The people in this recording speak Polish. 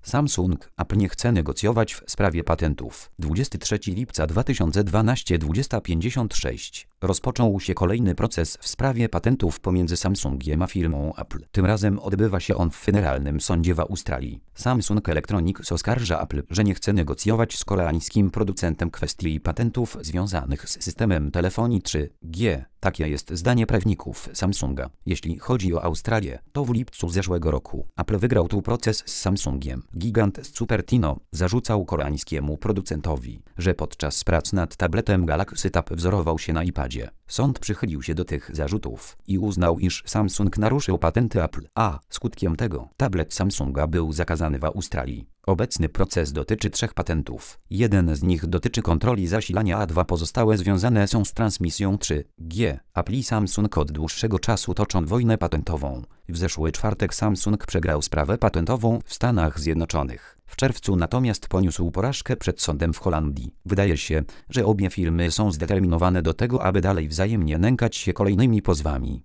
Samsung, Apple nie chce negocjować w sprawie patentów. 23 lipca 2012, 20:56. Rozpoczął się kolejny proces w sprawie patentów pomiędzy Samsungiem a firmą Apple. Tym razem odbywa się on w Federalnym Sądzie w Australii. Samsung Electronics oskarża Apple, że nie chce negocjować z koreańskim producentem kwestii patentów związanych z systemem telefonii 3G. Takie jest zdanie prawników Samsunga. Jeśli chodzi o Australię, to w lipcu zeszłego roku Apple wygrał tu proces z Samsungiem. Gigant z Cupertino zarzucał koreańskiemu producentowi, że podczas prac nad tabletem Galaxy Tab wzorował się na iPadzie. Sąd przychylił się do tych zarzutów i uznał, iż Samsung naruszył patenty Apple, a skutkiem tego tablet Samsunga był zakazany w Australii. Obecny proces dotyczy 3 patentów. Jeden z nich dotyczy kontroli zasilania, a 2 pozostałe związane są z transmisją 3G. Apple i Samsung od dłuższego czasu toczą wojnę patentową. W zeszły czwartek Samsung przegrał sprawę patentową w Stanach Zjednoczonych. W czerwcu natomiast poniósł porażkę przed sądem w Holandii. Wydaje się, że obie firmy są zdeterminowane do tego, aby dalej wzajemnie nękać się kolejnymi pozwami.